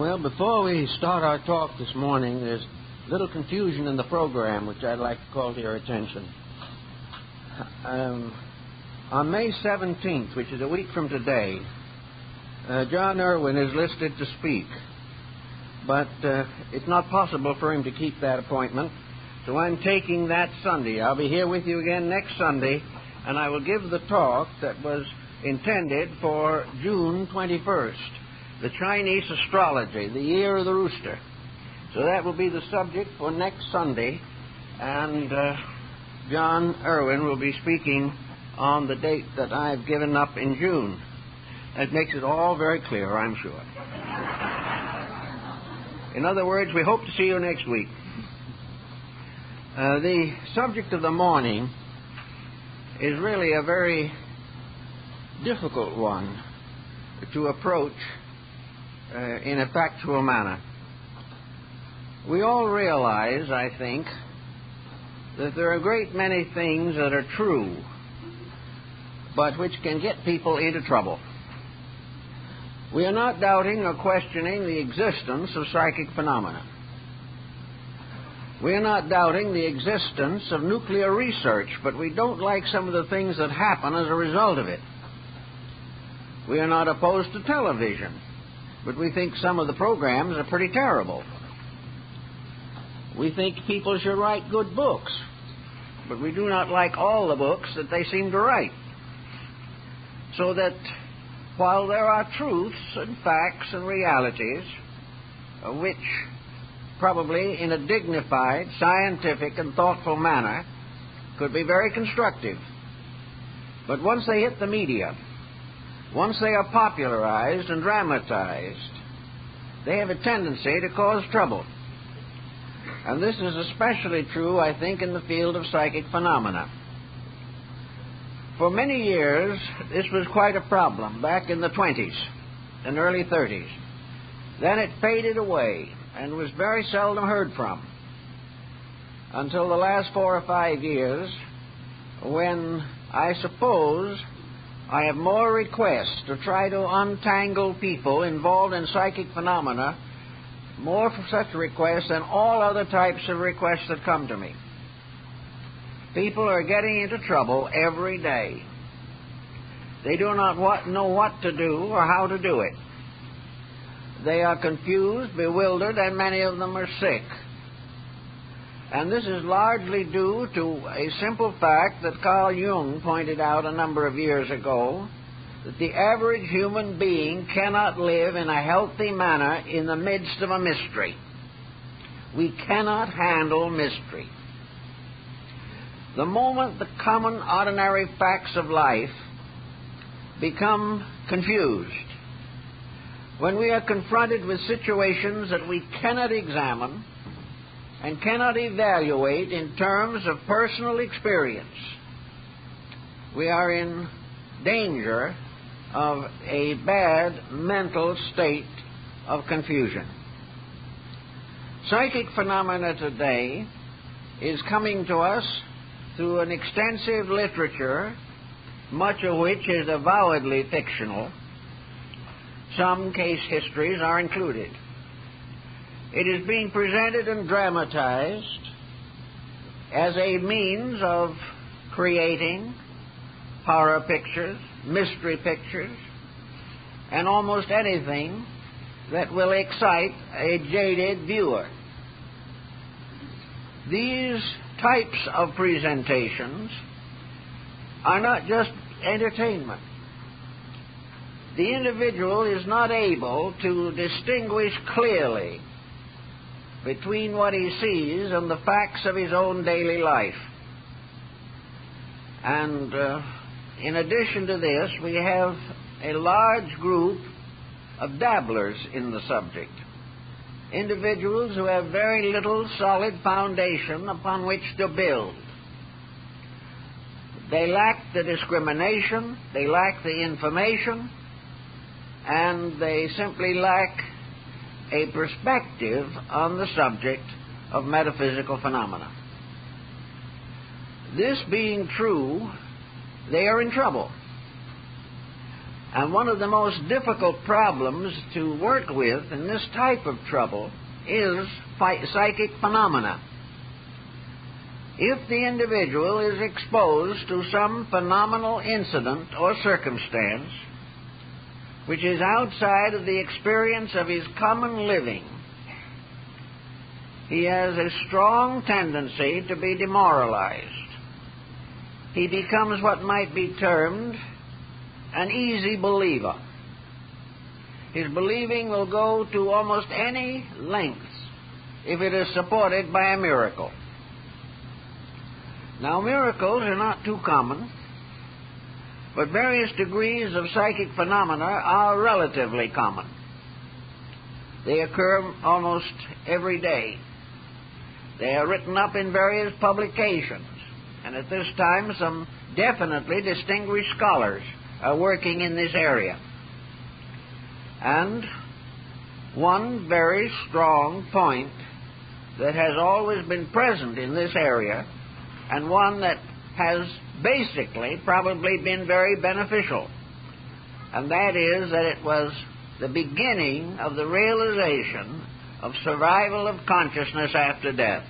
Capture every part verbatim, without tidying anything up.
Well, before we start our talk this morning, there's a little confusion in the program which I'd like to call to your attention. Um, on May seventeenth, which is a week from today, uh, John Irwin is listed to speak, but uh, it's not possible for him to keep that appointment, so I'm taking that Sunday. I'll be here with you again next Sunday, and I will give the talk that was intended for June twenty-first. The Chinese astrology, the year of the rooster. So that will be the subject for next Sunday, and uh, John Irwin will be speaking on the date that I've given up in June. That makes it all very clear, I'm sure. In other words, we hope to see you next week. Uh, the subject of the morning is really a very difficult one to approach Uh, in a factual manner. We all realize, I think, that there are a great many things that are true, but which can get people into trouble. We are not doubting or questioning the existence of psychic phenomena. We are not doubting the existence of nuclear research, but we don't like some of the things that happen as a result of it. We are not opposed to television, but we think some of the programs are pretty terrible. We think people should write good books, but we do not like all the books that they seem to write. So that while there are truths and facts and realities, uh, which probably in a dignified, scientific, and thoughtful manner could be very constructive, but once they hit the media, once they are popularized and dramatized, they have a tendency to cause trouble. And this is especially true, I think, in the field of psychic phenomena. For many years, this was quite a problem back in the twenties and early thirties. Then it faded away and was very seldom heard from until the last four or five years, when I suppose I have more requests to try to untangle people involved in psychic phenomena, more for such requests than all other types of requests that come to me. People are getting into trouble every day. They do not what, know what to do or how to do it. They are confused, bewildered, and many of them are sick. And this is largely due to a simple fact that Carl Jung pointed out a number of years ago, that the average human being cannot live in a healthy manner in the midst of a mystery. We cannot handle mystery. The moment the common, ordinary facts of life become confused, when we are confronted with situations that we cannot examine and cannot evaluate in terms of personal experience, we are in danger of a bad mental state of confusion. Psychic phenomena today is coming to us through an extensive literature, much of which is avowedly fictional. Some case histories are included. It is being presented and dramatized as a means of creating horror pictures, mystery pictures, and almost anything that will excite a jaded viewer. These types of presentations are not just entertainment. The individual is not able to distinguish clearly between what he sees and the facts of his own daily life. And uh, in addition to this, we have a large group of dabblers in the subject, individuals who have very little solid foundation upon which to build. They lack the discrimination, they lack the information, and they simply lack a perspective on the subject of metaphysical phenomena. This being true, they are in trouble. And one of the most difficult problems to work with in this type of trouble is psychic phenomena. If the individual is exposed to some phenomenal incident or circumstance which is outside of the experience of his common living, he has a strong tendency to be demoralized. He becomes what might be termed an easy believer. His believing will go to almost any lengths if it is supported by a miracle. Now, miracles are not too common, but various degrees of psychic phenomena are relatively common. They occur almost every day. They are written up in various publications, and at this time some definitely distinguished scholars are working in this area. And one very strong point that has always been present in this area, and one that has basically probably been very beneficial, and that is that it was the beginning of the realization of survival of consciousness after death.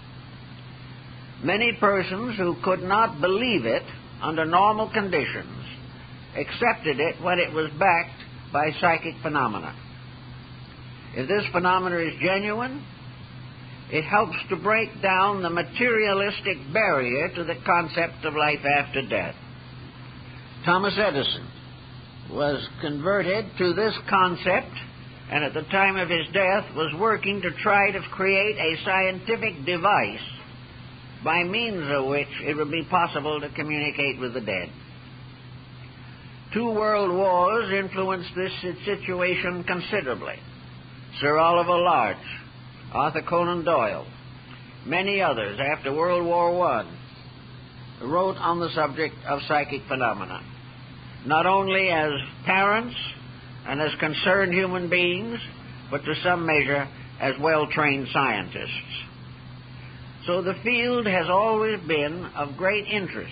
Many persons who could not believe it under normal conditions accepted it when it was backed by psychic phenomena. If this phenomena is genuine, it helps to break down the materialistic barrier to the concept of life after death. Thomas Edison was converted to this concept, and at the time of his death was working to try to create a scientific device by means of which it would be possible to communicate with the dead. Two world wars influenced this situation considerably. Sir Oliver Lodge, Arthur Conan Doyle, many others after World War One wrote on the subject of psychic phenomena, not only as parents and as concerned human beings, but to some measure as well-trained scientists. So the field has always been of great interest.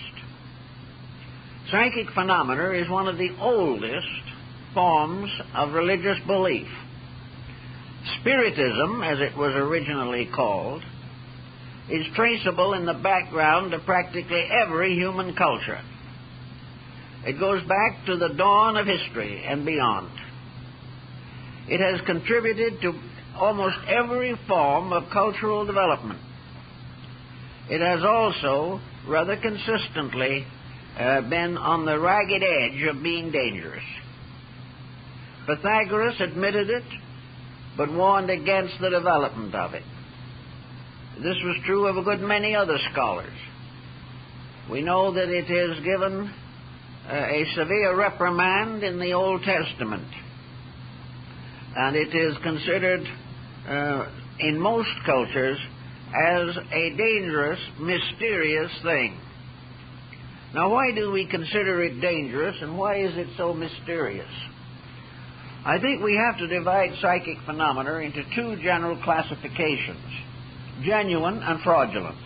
Psychic phenomena is one of the oldest forms of religious belief. Spiritism, as it was originally called, is traceable in the background of practically every human culture. It goes back to the dawn of history and beyond. It has contributed to almost every form of cultural development. It has also, rather consistently, uh, been on the ragged edge of being dangerous. Pythagoras admitted it, but warned against the development of it. This was true of a good many other scholars. We know that it is given uh, a severe reprimand in the Old Testament, and it is considered uh, in most cultures as a dangerous, mysterious thing. Now, why do we consider it dangerous, and why is it so mysterious? I think we have to divide psychic phenomena into two general classifications, genuine and fraudulent.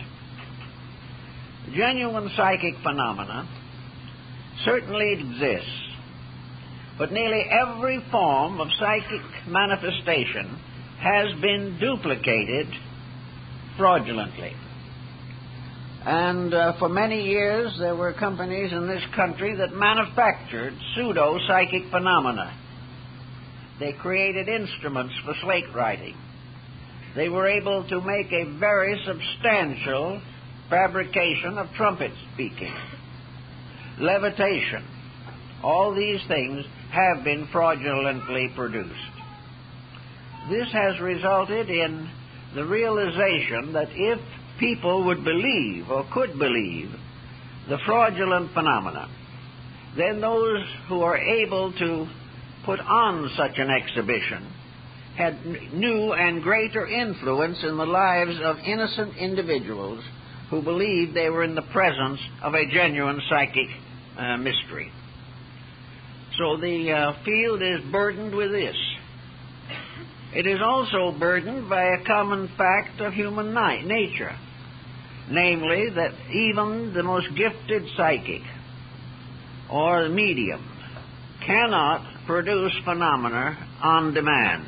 Genuine psychic phenomena certainly exists, but nearly every form of psychic manifestation has been duplicated fraudulently. And uh, for many years there were companies in this country that manufactured pseudo-psychic phenomena. They created instruments for slate writing. They were able to make a very substantial fabrication of trumpet speaking, levitation. All these things have been fraudulently produced. This has resulted in the realization that if people would believe or could believe the fraudulent phenomena, then those who are able to put on such an exhibition had new and greater influence in the lives of innocent individuals who believed they were in the presence of a genuine psychic uh, mystery. So the uh, field is burdened with this. It is also burdened by a common fact of human ni- nature, namely that even the most gifted psychic or medium cannot produce phenomena on demand.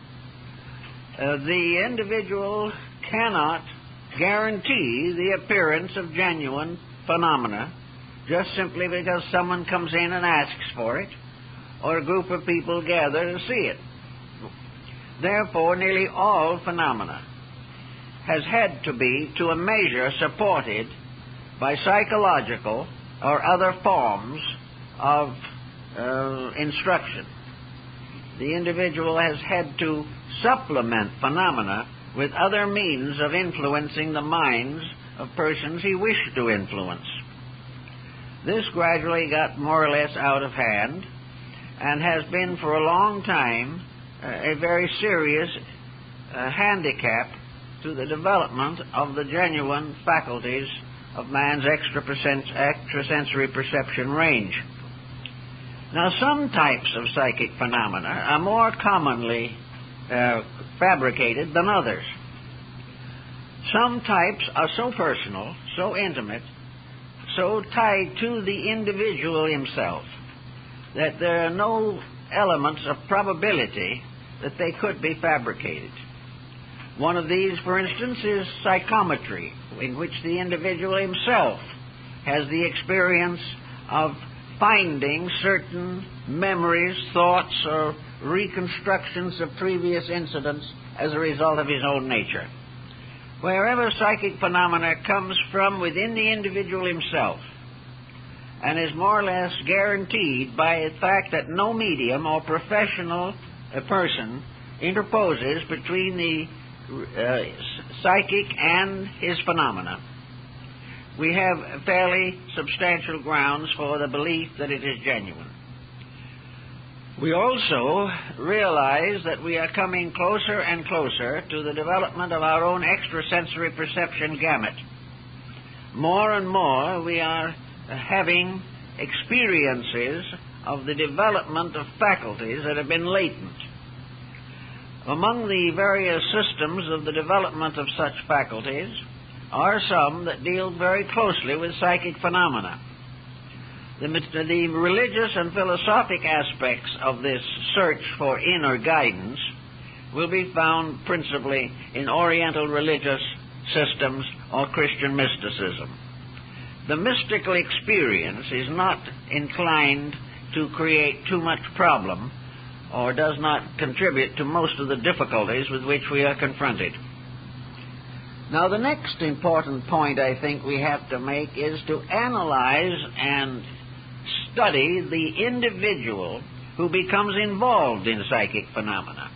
Uh, the individual cannot guarantee the appearance of genuine phenomena just simply because someone comes in and asks for it, or a group of people gather to see it. Therefore, nearly all phenomena has had to be, to a measure, supported by psychological or other forms of uh, instruction. The individual has had to supplement phenomena with other means of influencing the minds of persons he wished to influence. This gradually got more or less out of hand and has been for a long time uh, a very serious uh, handicap to the development of the genuine faculties of man's extrasensory perception range. Now, some types of psychic phenomena are more commonly uh, fabricated than others. Some types are so personal, so intimate, so tied to the individual himself, that there are no elements of probability that they could be fabricated. One of these, for instance, is psychometry, in which the individual himself has the experience of finding certain memories, thoughts, or reconstructions of previous incidents as a result of his own nature. Wherever psychic phenomena comes from within the individual himself and is more or less guaranteed by the fact that no medium or professional uh, person interposes between the uh, psychic and his phenomena, we have fairly substantial grounds for the belief that it is genuine. We also realize that we are coming closer and closer to the development of our own extrasensory perception gamut. More and more we are having experiences of the development of faculties that have been latent. Among the various systems of the development of such faculties are some that deal very closely with psychic phenomena. The, the religious and philosophic aspects of this search for inner guidance will be found principally in Oriental religious systems or Christian mysticism. The mystical experience is not inclined to create too much problem or does not contribute to most of the difficulties with which we are confronted. Now, the next important point I think we have to make is to analyze and study the individual who becomes involved in psychic phenomena.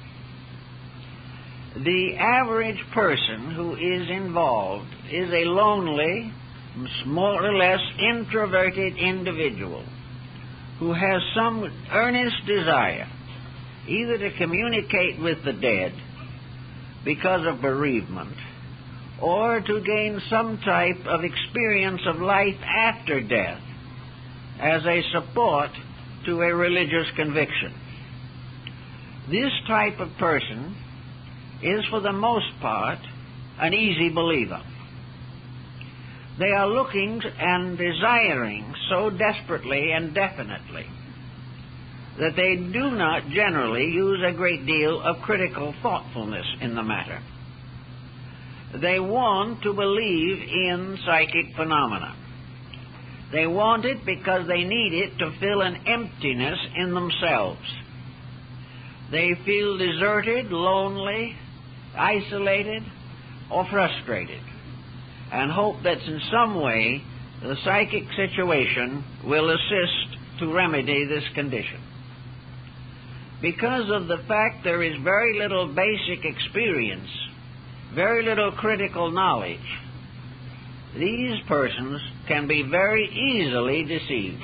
The average person who is involved is a lonely, more or less introverted individual who has some earnest desire either to communicate with the dead because of bereavement or to gain some type of experience of life after death as a support to a religious conviction. This type of person is, for the most part, an easy believer. They are looking and desiring so desperately and definitely that they do not generally use a great deal of critical thoughtfulness in the matter. They want to believe in psychic phenomena. They want it because they need it to fill an emptiness in themselves. They feel deserted, lonely, isolated, or frustrated, and hope that in some way the psychic situation will assist to remedy this condition. Because of the fact there is very little basic experience, very little critical knowledge, these persons can be very easily deceived.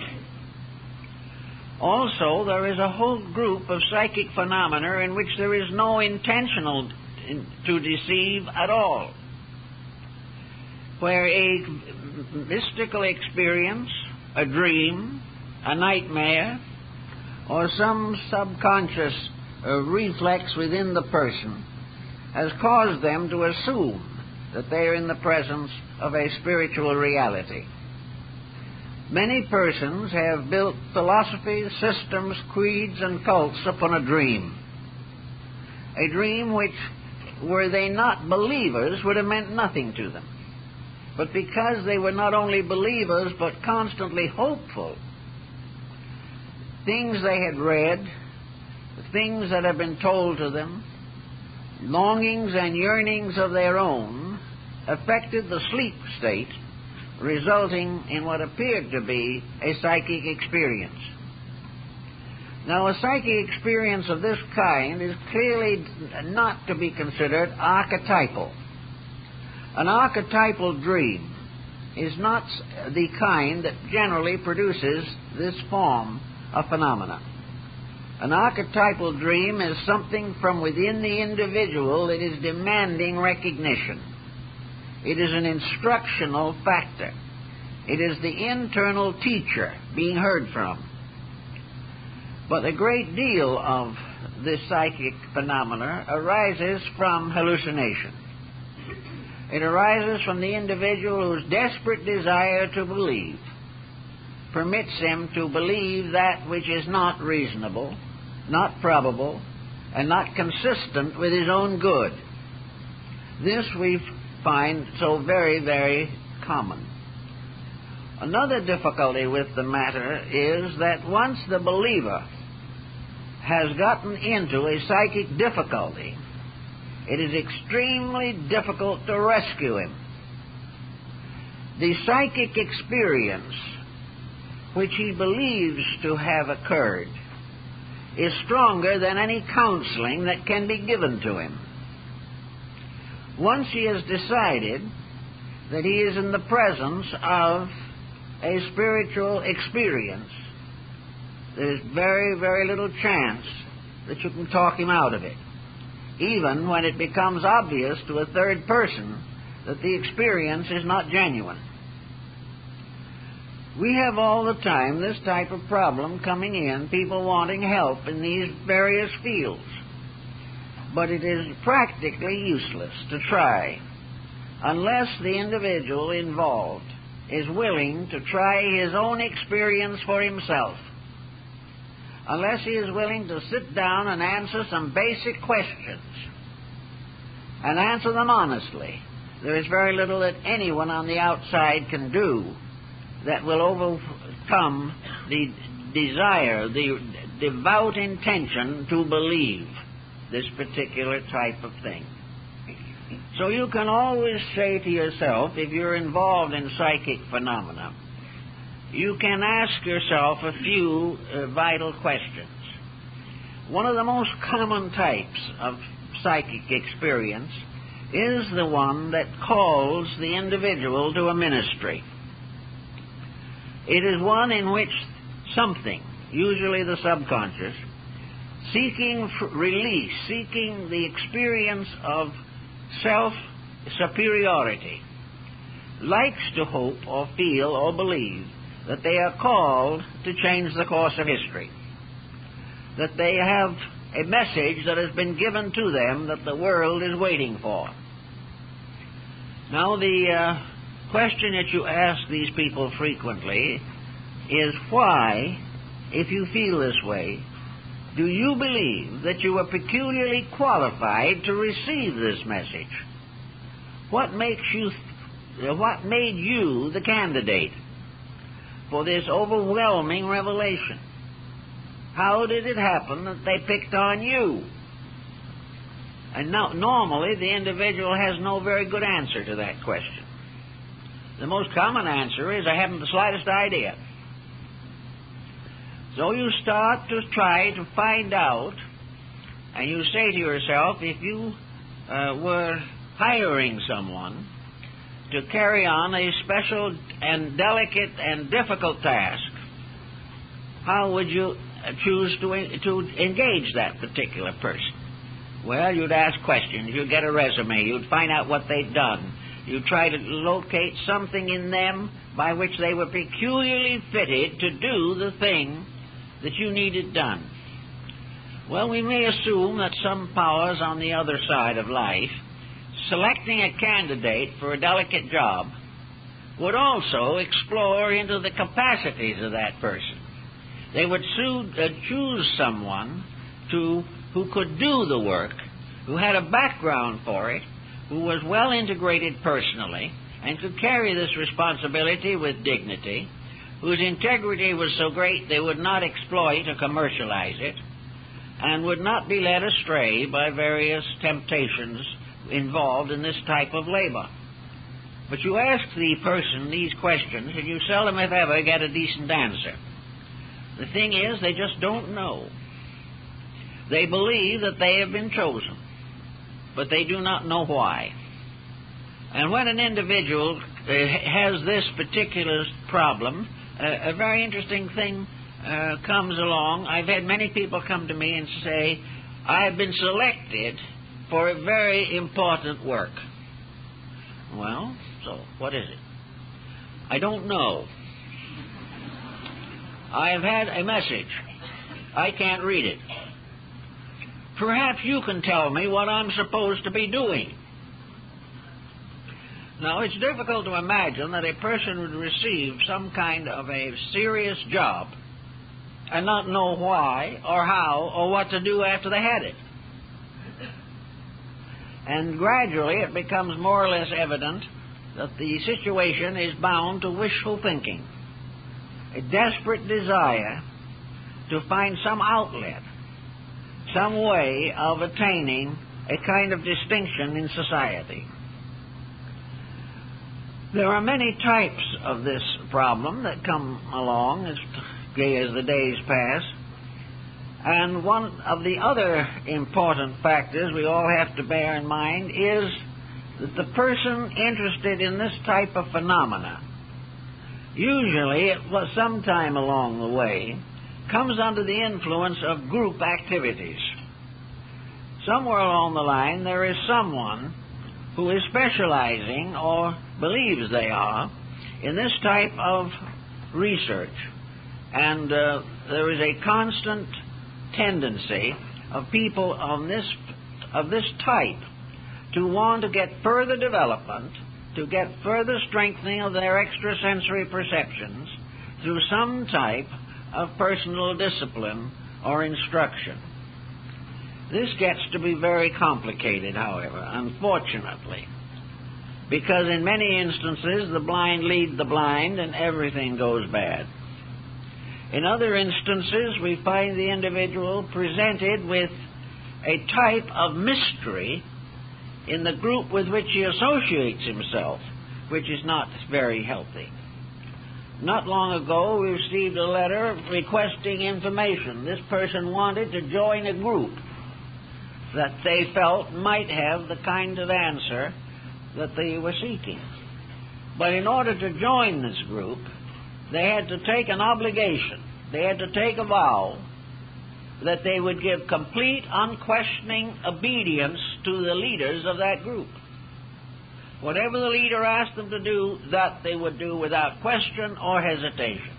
Also, there is a whole group of psychic phenomena in which there is no intentional in, to deceive at all, where a mystical experience, a dream, a nightmare, or some subconscious uh, reflex within the person has caused them to assume that they are in the presence of a spiritual reality. Many persons have built philosophies, systems, creeds, and cults upon a dream. A dream which, were they not believers, would have meant nothing to them. But because they were not only believers, but constantly hopeful, things they had read, things that had been told to them, longings and yearnings of their own, affected the sleep state, resulting in what appeared to be a psychic experience. Now, a psychic experience of this kind is clearly not to be considered archetypal. An archetypal dream is not the kind that generally produces this form of phenomena. An archetypal dream is something from within the individual that is demanding recognition. It is an instructional factor. It is the internal teacher being heard from. But a great deal of this psychic phenomena arises from hallucination. It arises from the individual whose desperate desire to believe permits him to believe that which is not reasonable, not probable, and not consistent with his own good. This we find so very, very common. Another difficulty with the matter is that once the believer has gotten into a psychic difficulty, it is extremely difficult to rescue him. The psychic experience which he believes to have occurred is stronger than any counseling that can be given to him. Once he has decided that he is in the presence of a spiritual experience, there's very, very little chance that you can talk him out of it, even when it becomes obvious to a third person that the experience is not genuine. We have all the time this type of problem coming in, people wanting help in these various fields. But it is practically useless to try unless the individual involved is willing to try his own experience for himself. Unless he is willing to sit down and answer some basic questions and answer them honestly, there is very little that anyone on the outside can do that will overcome the desire, the devout intention to believe this particular type of thing. So you can always say to yourself, if you're involved in psychic phenomena, you can ask yourself a few uh, vital questions. One of the most common types of psychic experience is the one that calls the individual to a ministry. It is one in which something, usually the subconscious, seeking release, seeking the experience of self-superiority, likes to hope or feel or believe that they are called to change the course of history, that they have a message that has been given to them that the world is waiting for. Now, the uh, question that you ask these people frequently is why, if you feel this way, do you believe that you are peculiarly qualified to receive this message? What makes you, what made you the candidate for this overwhelming revelation? How did it happen that they picked on you? And now, normally, the individual has no very good answer to that question. The most common answer is, I haven't the slightest idea. So you start to try to find out, and you say to yourself, if you uh, were hiring someone to carry on a special and delicate and difficult task, how would you choose to, to engage that particular person? Well, you'd ask questions, you'd get a resume, you'd find out what they'd done. You'd try to locate something in them by which they were peculiarly fitted to do the thing that you needed done. Well, we may assume that some powers on the other side of life, selecting a candidate for a delicate job, would also explore into the capacities of that person. They would sue, uh, choose someone to, who could do the work, who had a background for it, who was well integrated personally, and could carry this responsibility with dignity, whose integrity was so great they would not exploit or commercialize it, and would not be led astray by various temptations involved in this type of labor. But you ask the person these questions, and you seldom, if ever, get a decent answer. The thing is, they just don't know. They believe that they have been chosen, but they do not know why. And when an individual uh, has this particular problem, uh, a very interesting thing uh, comes along. I've had many people come to me and say, I have been selected for a very important work. Well, so what is it? I don't know. I have had a message. I can't read it. Perhaps you can tell me what I'm supposed to be doing. Now, it's difficult to imagine that a person would receive some kind of a serious job and not know why or how or what to do after they had it. And gradually it becomes more or less evident that the situation is bound to wishful thinking, a desperate desire to find some outlet, some way of attaining a kind of distinction in society. There are many types of this problem that come along as, as the days pass, and one of the other important factors we all have to bear in mind is that the person interested in this type of phenomena, usually it was sometime along the way, comes under the influence of group activities. Somewhere along the line there is someone who is specializing, or believes they are, in this type of research. And uh, there is a constant tendency of people on this, of this type to want to get further development, to get further strengthening of their extrasensory perceptions through some type of personal discipline or instruction. This gets to be very complicated, however, unfortunately, because in many instances the blind lead the blind and everything goes bad. In other instances, we find the individual presented with a type of mystery in the group with which he associates himself, which is not very healthy. Not long ago, we received a letter requesting information. This person wanted to join a group that they felt might have the kind of answer that they were seeking. But in order to join this group, they had to take an obligation. They had to take a vow that they would give complete, unquestioning obedience to the leaders of that group. Whatever the leader asked them to do, that they would do without question or hesitation.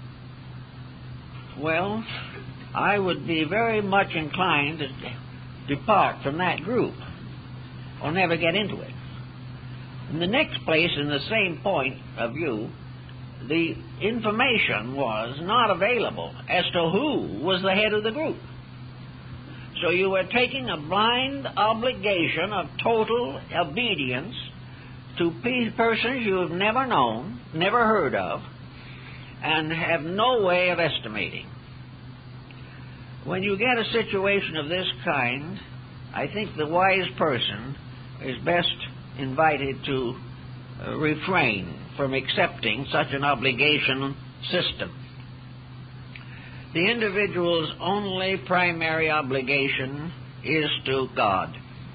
Well, I would be very much inclined to depart from that group or never get into it. In the next place, in the same point of view, the information was not available as to who was the head of the group. So you were taking a blind obligation of total obedience to persons you have never known, never heard of, and have no way of estimating. When you get a situation of this kind, I think the wise person is best invited to uh, refrain from accepting such an obligation system. The individual's only primary obligation is to God.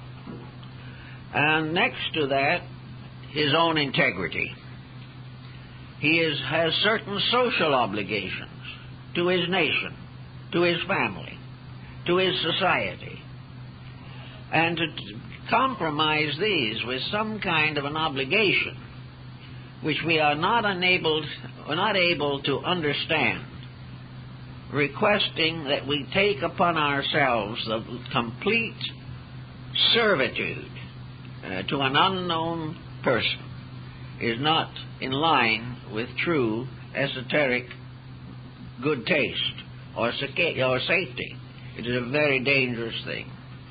And next to that, his own integrity. He is, has certain social obligations to his nation, to his family, to his society. And to t- compromise these with some kind of an obligation which we are not enabled, or not able to understand, requesting that we take upon ourselves the complete servitude uh, to an unknown person, is not in line with true esoteric good taste or, or safety. It is a very dangerous thing.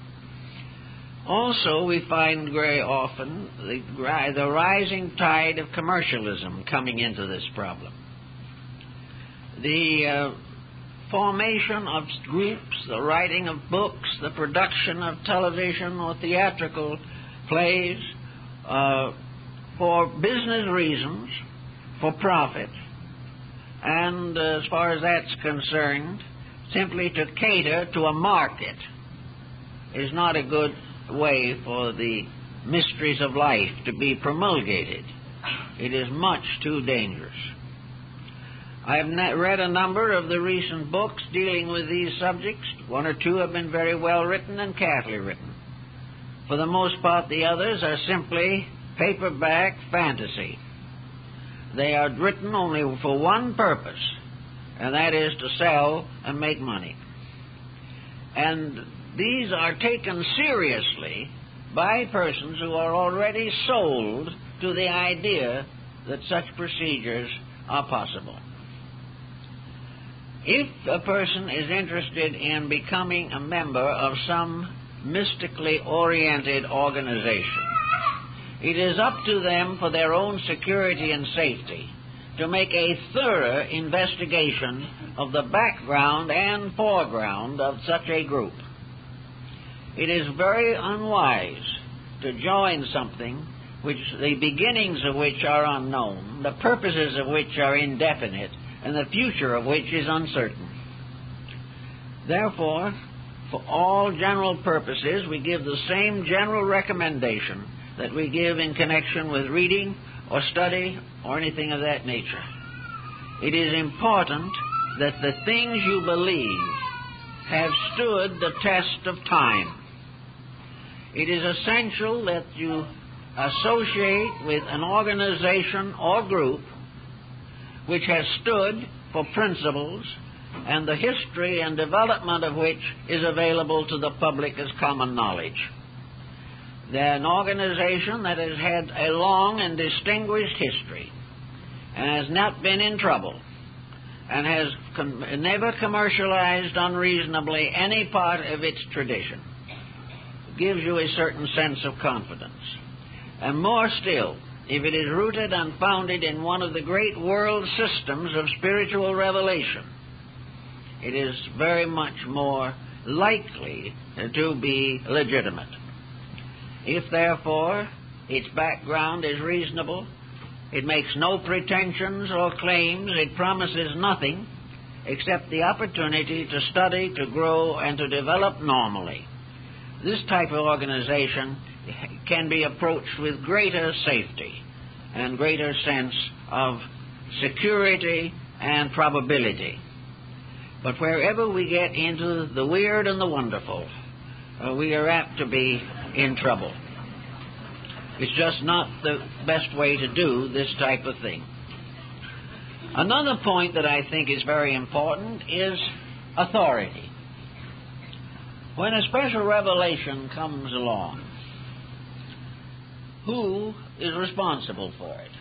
Also, we find very often the, the rising tide of commercialism coming into this problem. The uh, formation of groups, the writing of books, the production of television or theatrical plays uh, for business reasons, for profit, and uh, as far as that's concerned, simply to cater to a market is not a good way for the mysteries of life to be promulgated. It is much too dangerous. I have read a number of the recent books dealing with these subjects. One or two have been very well written and carefully written. For the most part, the others are simply paperback fantasy. They are written only for one purpose, and that is to sell and make money. And these are taken seriously by persons who are already sold to the idea that such procedures are possible. If a person is interested in becoming a member of some mystically oriented organization, it is up to them, for their own security and safety, to make a thorough investigation of the background and foreground of such a group. It is very unwise to join something which the beginnings of which are unknown, the purposes of which are indefinite, and the future of which is uncertain. Therefore, for all general purposes, we give the same general recommendation that we give in connection with reading or study or anything of that nature. It is important that the things you believe have stood the test of time. It is essential that you associate with an organization or group which has stood for principles and the history and development of which is available to the public as common knowledge. They're an organization that has had a long and distinguished history and has not been in trouble and has com- never commercialized unreasonably any part of its tradition. It gives you a certain sense of confidence. And more still, if it is rooted and founded in one of the great world systems of spiritual revelation, it is very much more likely to be legitimate. If, therefore, its background is reasonable, it makes no pretensions or claims, it promises nothing except the opportunity to study, to grow, and to develop normally, this type of organization can be approached with greater safety and greater sense of security and probability. But wherever we get into the weird and the wonderful, uh, we are apt to be in trouble. It's just not the best way to do this type of thing. Another point that I think is very important is authority. When a special revelation comes along, who is responsible for it?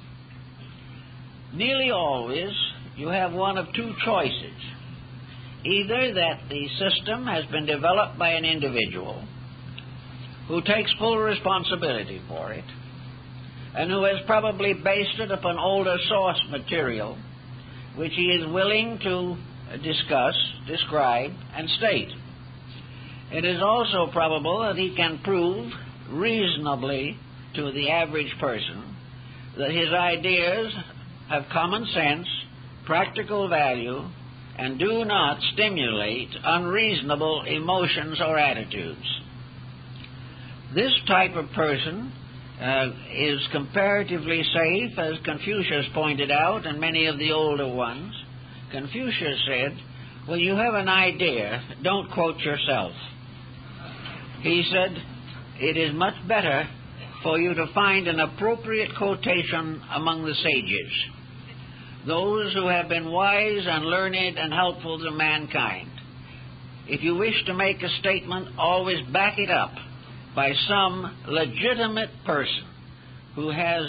Nearly always, you have one of two choices. Either that the system has been developed by an individual who takes full responsibility for it, and who has probably based it upon older source material, which he is willing to discuss, describe, and state. It is also probable that he can prove reasonably to the average person that his ideas have common sense, practical value, and do not stimulate unreasonable emotions or attitudes. This type of person uh, is comparatively safe, as Confucius pointed out, and many of the older ones. Confucius said, "When you have an idea, don't quote yourself." He said, "It is much better for you to find an appropriate quotation among the sages, those who have been wise and learned and helpful to mankind. If you wish to make a statement, always back it up by some legitimate person who has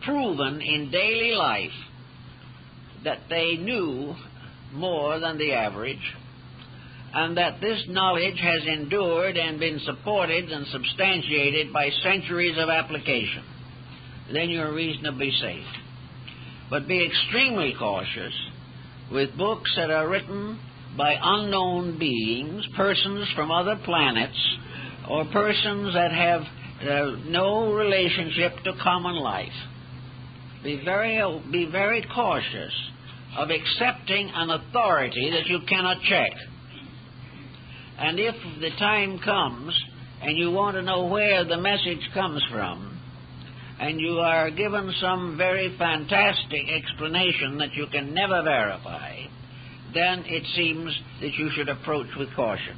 proven in daily life that they knew more than the average, and that this knowledge has endured and been supported and substantiated by centuries of application, then you're reasonably safe. But be extremely cautious with books that are written by unknown beings, persons from other planets, or persons that have uh, no relationship to common life. Be very, be very cautious of accepting an authority that you cannot check. And if the time comes and you want to know where the message comes from, and you are given some very fantastic explanation that you can never verify, then it seems that you should approach with caution.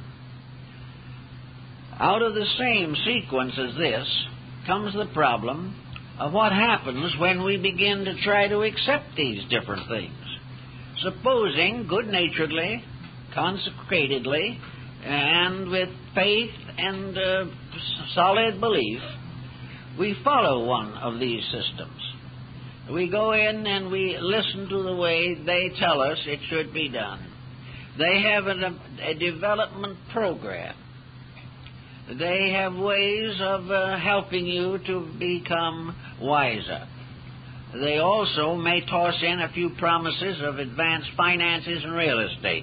Out of the same sequence as this comes the problem of what happens when we begin to try to accept these different things. Supposing, good-naturedly, consecratedly, and with faith and uh, solid belief, we follow one of these systems. We go in and we listen to the way they tell us it should be done. They have a, a development program. They have ways of uh, helping you to become wiser. They also may toss in a few promises of advanced finances and real estate.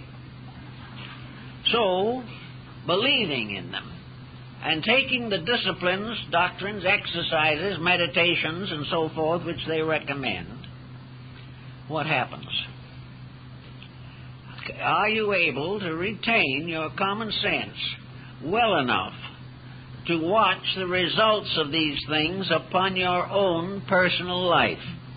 So, believing in them and taking the disciplines, doctrines, exercises, meditations, and so forth which they recommend, what happens? Are you able to retain your common sense well enough to watch the results of these things upon your own personal life?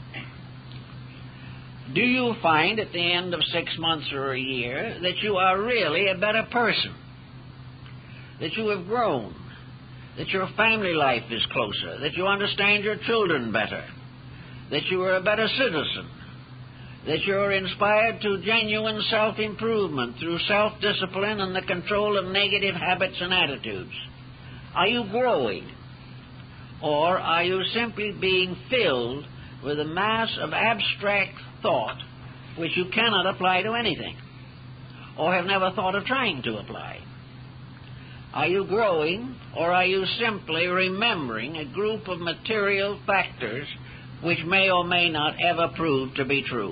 Do you find at the end of six months or a year that you are really a better person? That you have grown? That your family life is closer? That you understand your children better? That you are a better citizen? That you are inspired to genuine self-improvement through self-discipline and the control of negative habits and attitudes? Are you growing? Or are you simply being filled with a mass of abstract thought which you cannot apply to anything, or have never thought of trying to apply? Are you growing, or are you simply remembering a group of material factors which may or may not ever prove to be true?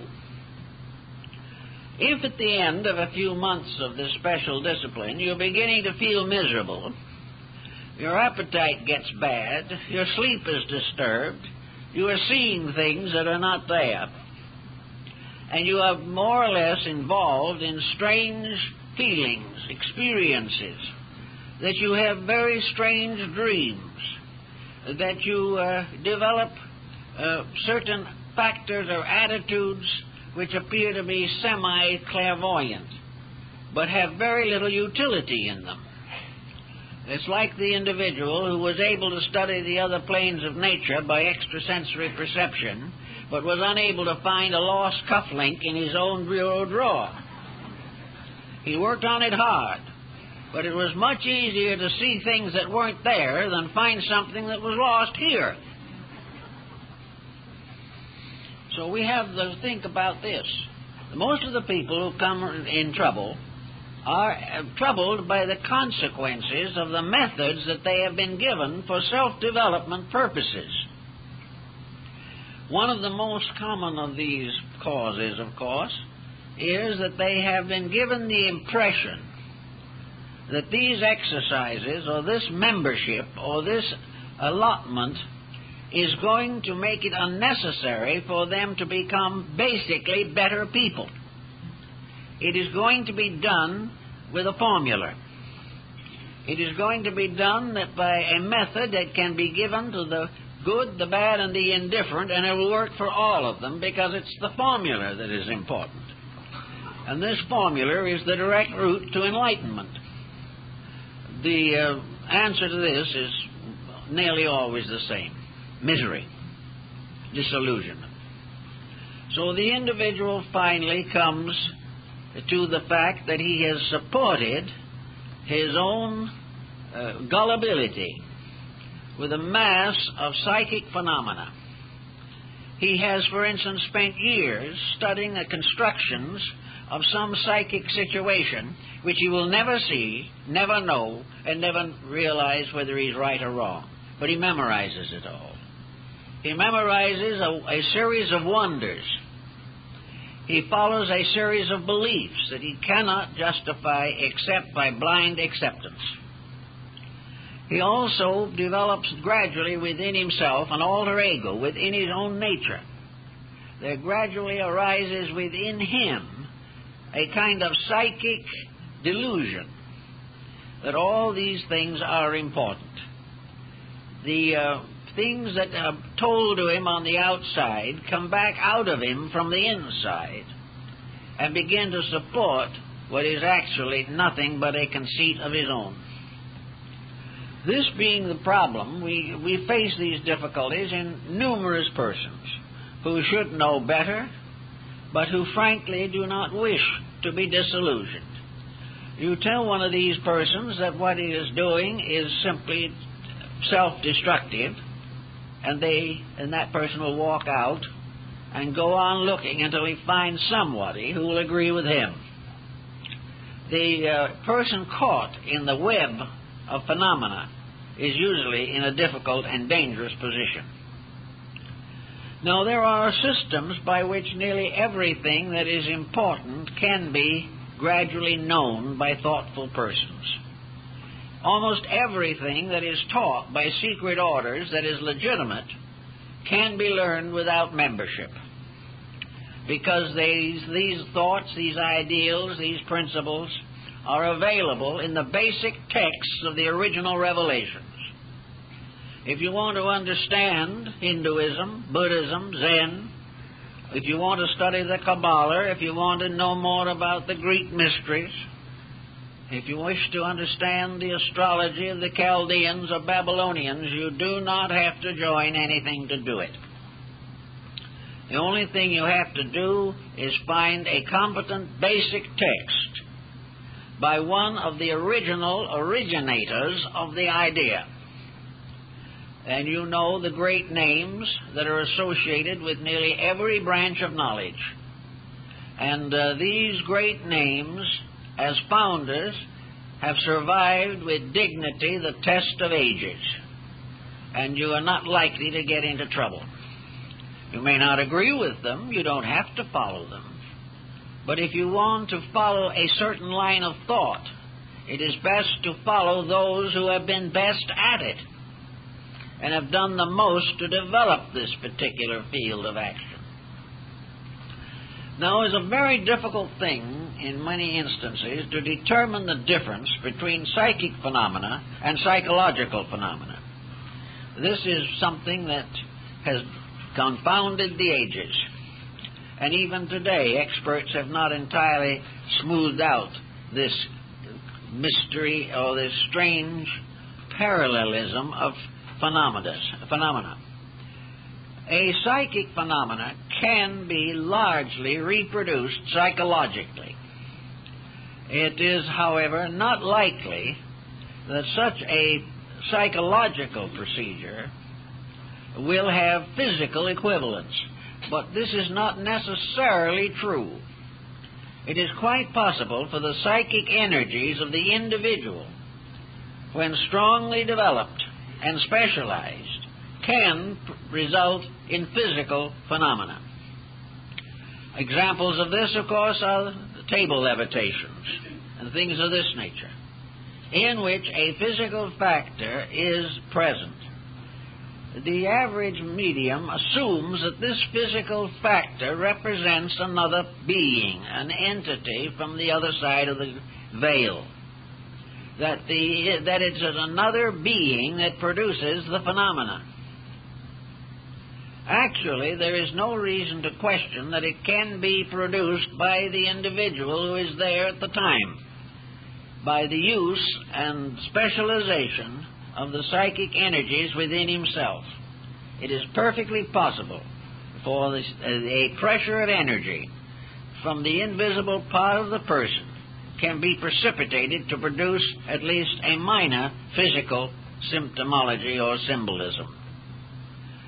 If at the end of a few months of this special discipline you're beginning to feel miserable, your appetite gets bad, your sleep is disturbed, you are seeing things that are not there, and you are more or less involved in strange feelings, experiences, that you have very strange dreams, that you uh, develop uh, certain factors or attitudes which appear to be semi-clairvoyant, but have very little utility in them. It's like the individual who was able to study the other planes of nature by extrasensory perception, but was unable to find a lost cufflink in his own bureau drawer. He worked on it hard, but it was much easier to see things that weren't there than find something that was lost here. So we have to think about this. Most of the people who come in trouble are troubled by the consequences of the methods that they have been given for self-development purposes. One of the most common of these causes, of course, is that they have been given the impression that these exercises or this membership or this allotment is going to make it unnecessary for them to become basically better people. It is going to be done with a formula. It is going to be done that by a method that can be given to the good, the bad, and the indifferent, and it will work for all of them because it's the formula that is important. And this formula is the direct route to enlightenment. The uh, answer to this is nearly always the same: misery, disillusionment. So the individual finally comes to the fact that he has supported his own uh, gullibility with a mass of psychic phenomena. he has, for instance, spent years studying the constructions of some psychic situation which he will never see, never know, and never realize whether he's right or wrong. But he memorizes it all. He memorizes a, a series of wonders. He follows a series of beliefs that he cannot justify except by blind acceptance. He also develops gradually within himself an alter ego within his own nature. There gradually arises within him a kind of psychic delusion that all these things are important. The uh, things that are told to him on the outside come back out of him from the inside and begin to support what is actually nothing but a conceit of his own. This being the problem, we, we face these difficulties in numerous persons who should know better, but who frankly do not wish to be disillusioned. You tell one of these persons that what he is doing is simply self-destructive, and they and that person will walk out and go on looking until he finds somebody who will agree with him. The uh, person caught in the web of phenomena is usually in a difficult and dangerous position. Now, there are systems by which nearly everything that is important can be gradually known by thoughtful persons. Almost everything that is taught by secret orders that is legitimate can be learned without membership, because these, these thoughts, these ideals, these principles are available in the basic texts of the original revelations. If you want to understand Hinduism, Buddhism, Zen, if you want to study the Kabbalah, if you want to know more about the Greek mysteries, if you wish to understand the astrology of the Chaldeans or Babylonians, you do not have to join anything to do it. The only thing you have to do is find a competent basic text by one of the original originators of the idea. And you know the great names that are associated with nearly every branch of knowledge. And uh, these great names, as founders, have survived with dignity the test of ages. And you are not likely to get into trouble. You may not agree with them. You don't have to follow them. But if you want to follow a certain line of thought, it is best to follow those who have been best at it and have done the most to develop this particular field of action. Now, it's a very difficult thing in many instances to determine the difference between psychic phenomena and psychological phenomena. This is something that has confounded the ages. And even today, experts have not entirely smoothed out this mystery or this strange parallelism of phenomena. phenomena. A psychic phenomena can be largely reproduced psychologically. It is, however, not likely that such a psychological procedure will have physical equivalence. But this is not necessarily true. It is quite possible for the psychic energies of the individual, when strongly developed and specialized, can result in physical phenomena. Examples of this, of course, are table levitations and things of this nature, in which a physical factor is present. The average medium assumes that this physical factor represents another being, an entity from the other side of the veil. That, the, that it's another being that produces the phenomena. Actually, there is no reason to question that it can be produced by the individual who is there at the time, by the use and specialization of the psychic energies within himself. It is perfectly possible for this, uh, a pressure of energy from the invisible part of the person can be precipitated to produce at least a minor physical symptomology or symbolism.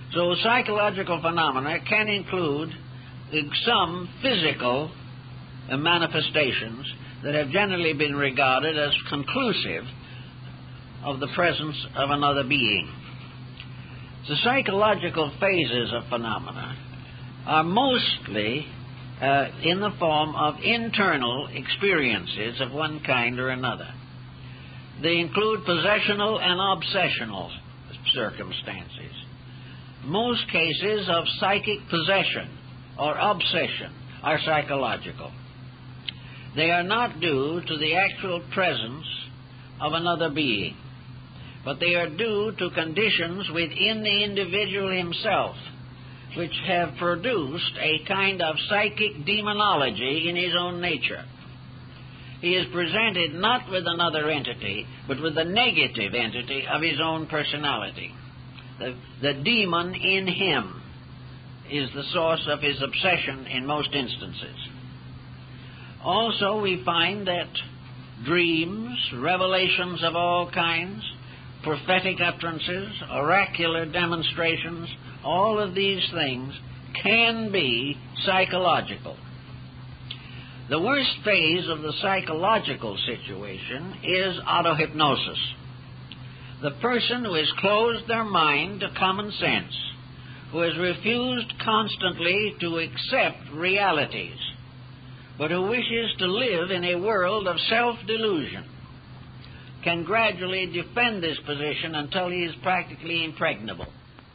So psychological phenomena can include some physical manifestations that have generally been regarded as conclusive of the presence of another being. The psychological phases of phenomena are mostly uh, in the form of internal experiences of one kind or another. They include possessional and obsessional circumstances. Most cases of psychic possession or obsession are psychological. They are not due to the actual presence of another being, but they are due to conditions within the individual himself which have produced a kind of psychic demonology in his own nature. He is presented not with another entity, but with the negative entity of his own personality. The, the demon in him is the source of his obsession in most instances. Also, we find that dreams, revelations of all kinds, prophetic utterances, oracular demonstrations, all of these things can be psychological. The worst phase of the psychological situation is autohypnosis. The person who has closed their mind to common sense, who has refused constantly to accept realities, but who wishes to live in a world of self-delusion, can gradually defend this position until he is practically impregnable.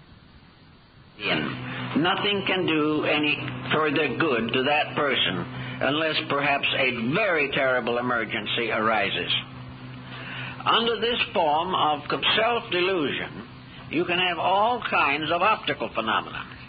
Nothing can do any further good to that person unless perhaps a very terrible emergency arises. Under this form of self-delusion, you can have all kinds of optical phenomena.